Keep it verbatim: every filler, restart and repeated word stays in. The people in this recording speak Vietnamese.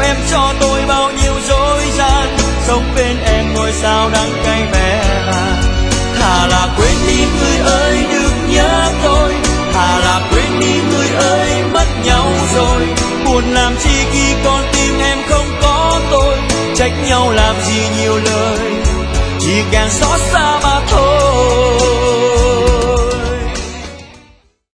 em cho tôi bao nhiêu dối gian, sống bên em ngôi sao đắng cay bé bàng. Thà là quên đi người ơi đừng nhớ tôi, thà là quên đi người ơi mất nhau rồi. Buồn làm chi khi con tim em không có tôi, trách nhau làm gì nhiều lời, chỉ càng xót xa mà thôi.